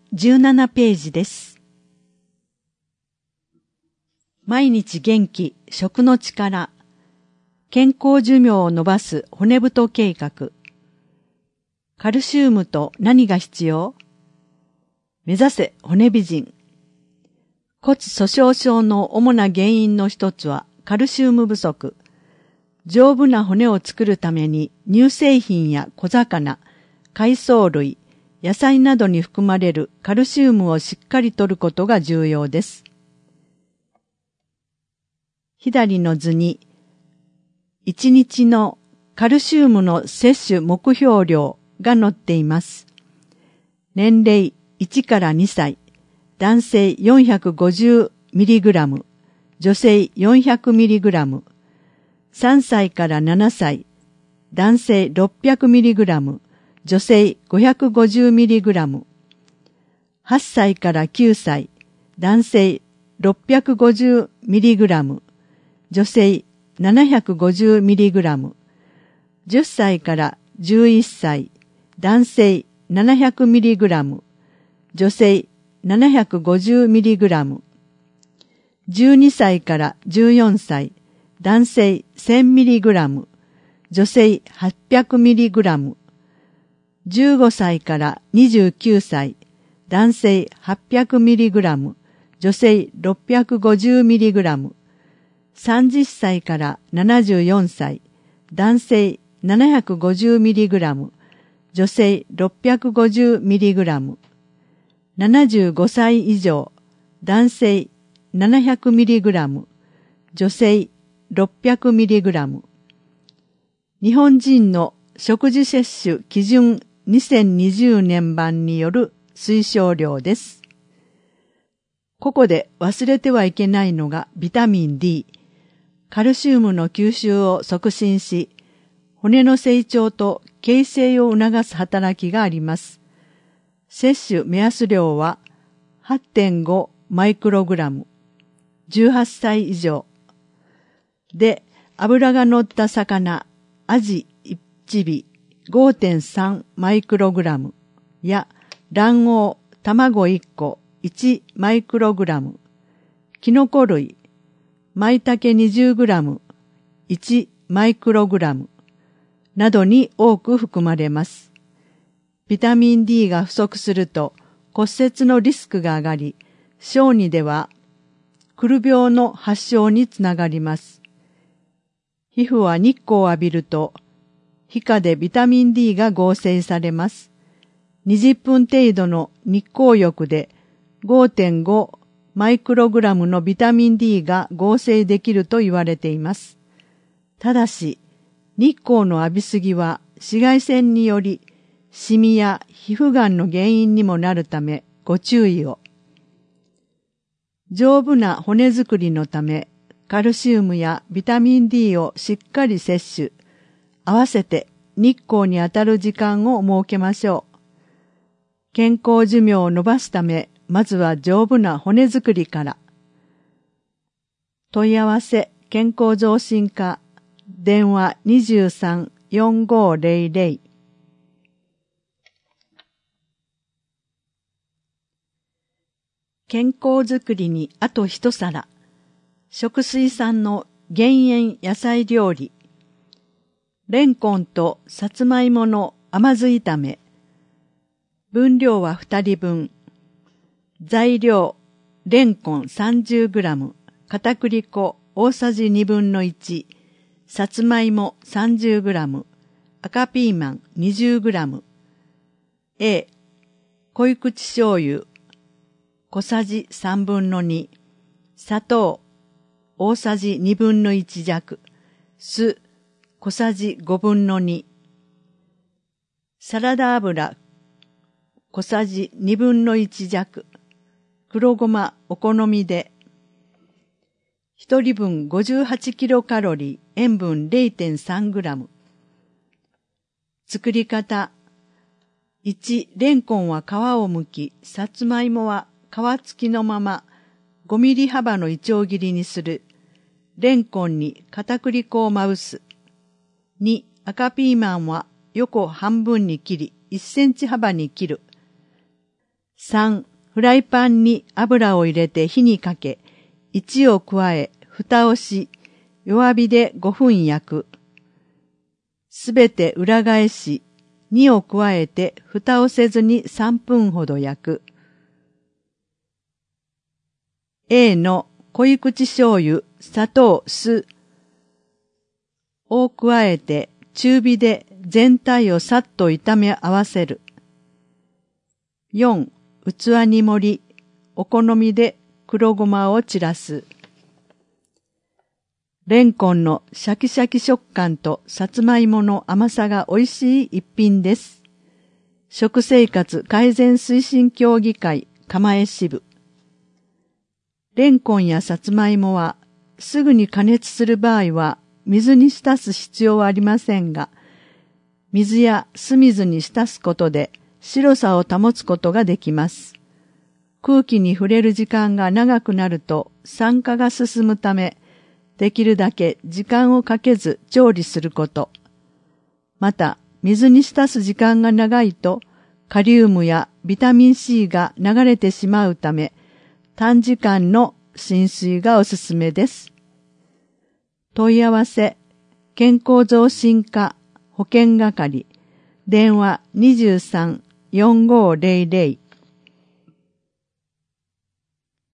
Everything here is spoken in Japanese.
17ページです。毎日元気、食の力、健康寿命を延ばす骨太計画。カルシウムと何が必要？目指せ骨美人。骨粗鬆症の主な原因の一つはカルシウム不足。丈夫な骨を作るために乳製品や小魚、海藻類、野菜などに含まれるカルシウムをしっかり摂ることが重要です。左の図に、1日のカルシウムの摂取目標量が載っています。年齢1から2歳、男性 450mg、女性 400mg、3歳から7歳、男性 600mg、女性 550mg、8歳から9歳、男性 650mg、女性 750mg、10歳から11歳、男性 700mg、女性 750mg、12歳から14歳、男性 1000mg、女性 800mg、15歳から29歳、男性 800mg、女性 650mg、30歳から74歳、男性 750mg、女性 650mg、75歳以上、男性 700mg、女性 600mg。日本人の食事摂取基準2020年版による推奨量です。ここで忘れてはいけないのがビタミン D、カルシウムの吸収を促進し、骨の成長と形成を促す働きがあります。摂取目安量は 8.5 マイクログラム、18歳以上。で、脂が乗った魚、アジ1尾 5.3 マイクログラムや卵黄、卵1個1マイクログラム、キノコ類、舞茸20グラム1マイクログラムなどに多く含まれます。ビタミン D が不足すると骨折のリスクが上がり、小児ではくる病の発症につながります。皮膚は日光を浴びると皮下でビタミン D が合成されます。20分程度の日光浴で 5.5 マイクログラムのビタミン D が合成できると言われています。ただし、日光の浴びすぎは紫外線によりシミや皮膚がんの原因にもなるためご注意を。丈夫な骨作りのためカルシウムやビタミン D をしっかり摂取、合わせて日光に当たる時間を設けましょう。健康寿命を延ばすため、まずは丈夫な骨作りから。問い合わせ健康増進課電話 23-4500。健康づくりにあと一皿。食水産の減塩野菜料理。レンコンとさつまいもの甘酢炒め。分量は2人分。材料、レンコン 30g、片栗粉大さじ1/2、さつまいも 30g、赤ピーマン 20g。A、濃い口醤油、小さじ2/3、砂糖、大さじ1/2弱、酢、小さじ2/5、サラダ油、小さじ1/2弱、黒ごまお好みで、1人分58キロカロリー、塩分 0.3 グラム。作り方。1、レンコンは皮を剥き、さつまいもは皮付きのまま5ミリ幅のいちょう切りにする。レンコンに片栗粉をまぶす。2、赤ピーマンは横半分に切り1センチ幅に切る。 3、フライパンに油を入れて火にかけ、1を加え、蓋をし、弱火で5分焼く。すべて裏返し、2を加えて蓋をせずに3分ほど焼く。A の濃い口醤油、砂糖、酢を加えて中火で全体をさっと炒め合わせる。4、器に盛り、お好みで黒ごまを散らす。レンコンのシャキシャキ食感とさつまいもの甘さが美味しい一品です。食生活改善推進協議会釜江支部。レンコンやさつまいもはすぐに加熱する場合は水に浸す必要はありませんが、水や酢水に浸すことで白さを保つことができます。空気に触れる時間が長くなると酸化が進むため、できるだけ時間をかけず調理すること。また、水に浸す時間が長いと、カリウムやビタミン C が流れてしまうため、短時間の浸水がおすすめです。問い合わせ、健康増進課保健係、電話 23-4500